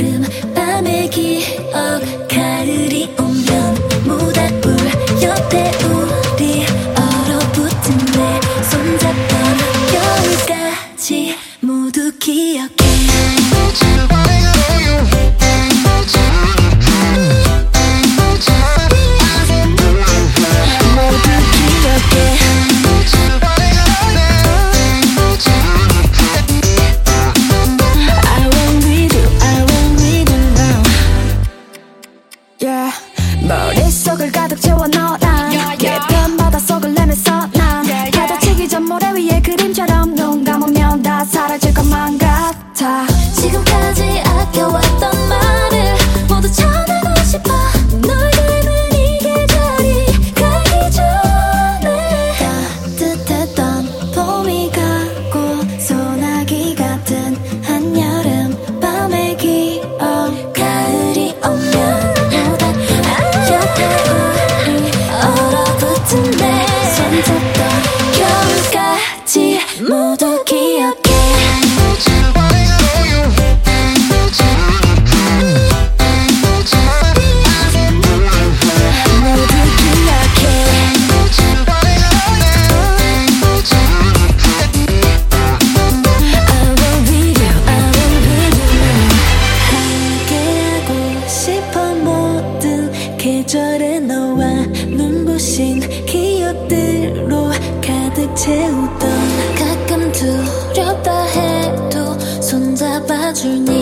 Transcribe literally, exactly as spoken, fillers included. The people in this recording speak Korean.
여름 밤의 기억 가을이 오면 모닥불 옆에 우리 얼어붙은 내 손잡던 겨울까지 모두 기억해. 머릿속을 가득 채워 넣어놔 깊은 바닷속을 내면서 난 파도치기 전 모래 위에 그림처럼 눈 감으면 다 사라질 것만 같아. 지금까지 아껴왔던 말을 모두 전하고 싶어. 널 닮은 이 계절이 가기 전에 따뜻했던 봄이 가고 소나기 같은 한여름 밤의 기억 가을이 오면 내 손잡던 겨울까지 모두 기억해. 계절의 너와 눈부신 기억들로 가득 채우던 가끔 두렵다 해도 손잡아줄